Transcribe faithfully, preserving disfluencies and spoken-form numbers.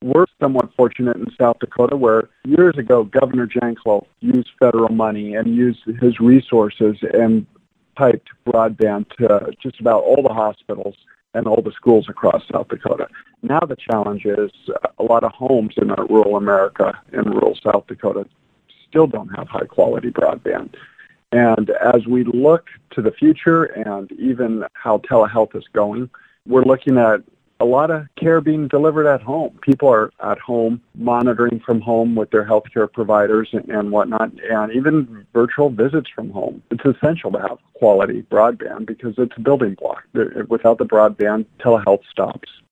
we're somewhat fortunate in South Dakota where years ago Governor Janklow used federal money and used his resources and piped broadband to just about all the hospitals and all the schools across South Dakota. Now the challenge is a lot of homes in rural America and rural South Dakota still don't have high-quality broadband. And as we look to the future and even how telehealth is going, we're looking at a lot of care being delivered at home. People are at home monitoring from home with their healthcare providers and, and whatnot, and even virtual visits from home. It's essential to have quality broadband because it's a building block. Without the broadband, telehealth stops.